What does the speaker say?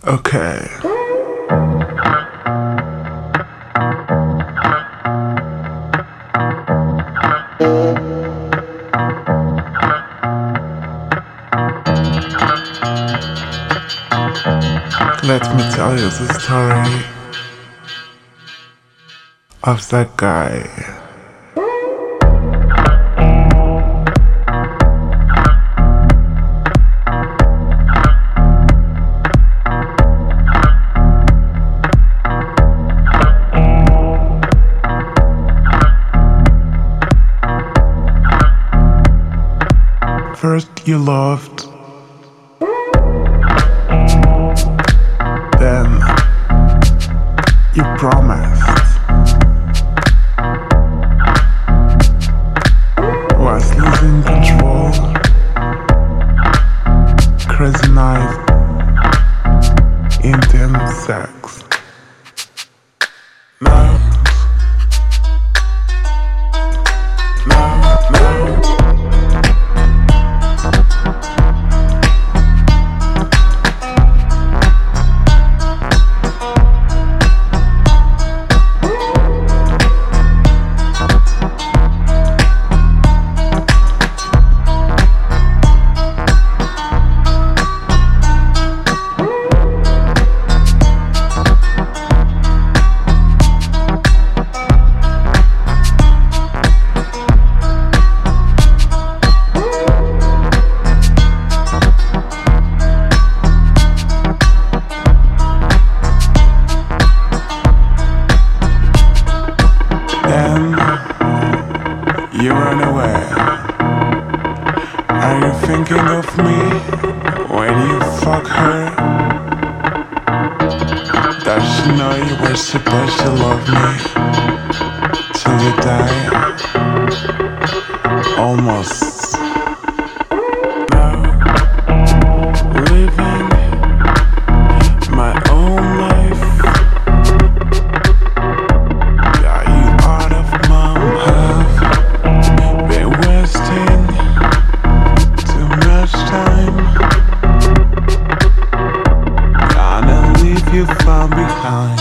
Okay. Let me tell you the story of that guy. First you loved, then you promised, was losing control, crazy night, intense sex. No. You run away. Are you thinking of me when you fuck her? Does she know you were supposed to love me till you die? Almost. Now, living my own life. Got you out of my health. Been wasting too much time. Gonna leave you far behind.